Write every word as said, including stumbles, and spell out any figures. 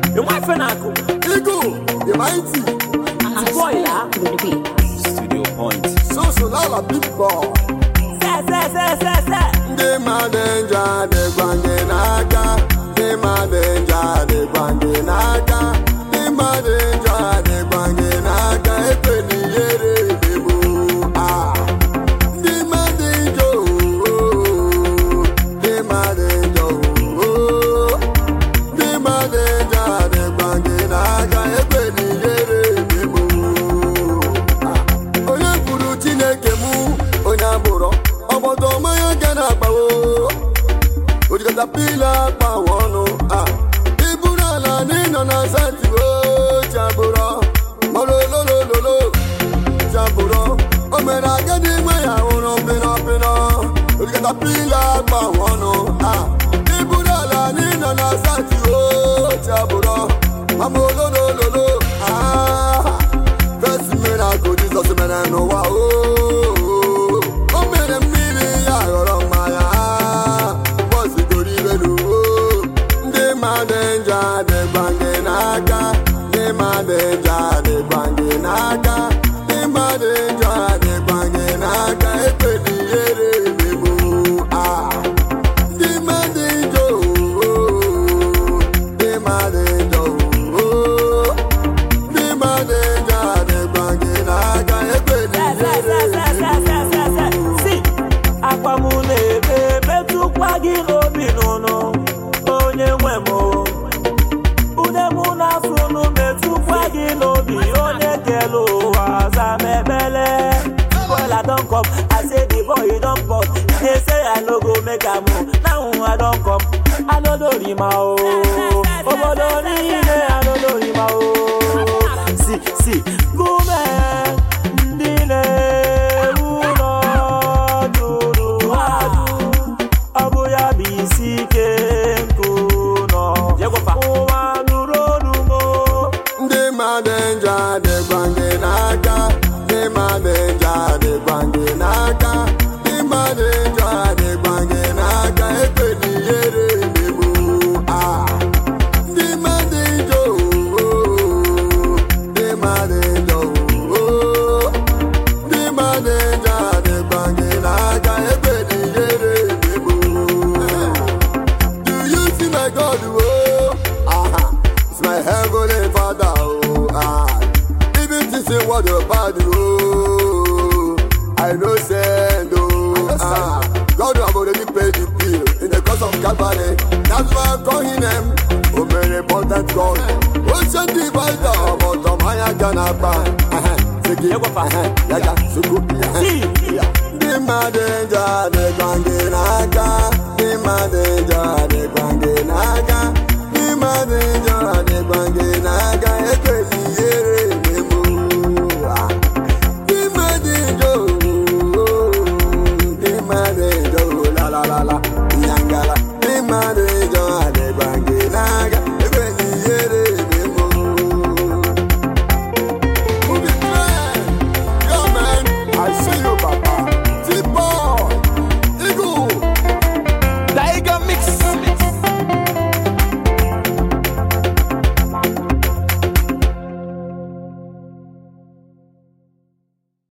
You my friend Uncle. Ego, the mighty. Spoiler. Studio Point. So so lala big ball. Say say say say say. The man danger, the bange naga. The man danger, the bange naga. The man danger, the bange naga. Epe ni yere debo. Ah. The man danger, the man danger. The man danger, the bange naga. Epe ni yere debo. Ah. Oye buru Chineke mu, onya buro. Obodo maya gana bawo. Ojikata pila pa wono. Ah. Ibura la nino na santi o jaburo. Molo lo lo lo lo. Jaburo. Omera gadi maya wono pino pino. Ojikata pila pa wono. Ah. Ibura la nino na santi o jaburo. Molo lo lo lo. Ah. First miracle Jesus man no wa o. Danger, the bange naga. The man danger, the bange naga. The man danger, the bange naga. Epe di yere debo. Ah. The man danger, the man danger. The man danger, the bange naga. Epe di yere debo. See, Aquamule, baby, to Quaggy Robinono. Onye wemo. Unemuna sunu metu kwagi lobi onye kelo waza mebele. Boy I don't come, I say the boy you don't pop. They say I no go make a move, now I don't come. I no do rima o, obodo ni ine I no do rima o. Si si, gume ndile uno duru hadu, abuya bisike nkuno. Yego fa. Danger, the bange naga. The man danger, the bange naga. The man danger, the bange naga. Epe di yere debo. Ah. The man danger, the man danger. The man danger, the bange naga. Epe di yere debo. Do you see my God? Oh, ah, it's my heavenly Father. Oh, ah. Say what about you? I know send oh, ah. God have already paid the bill in the cost of Calvary. That's why I'm calling them. Oh, very important God. Ocean divider, but the Maya Ganapa. Seki, Yaga, Suku, the man danger, the Ganginaga.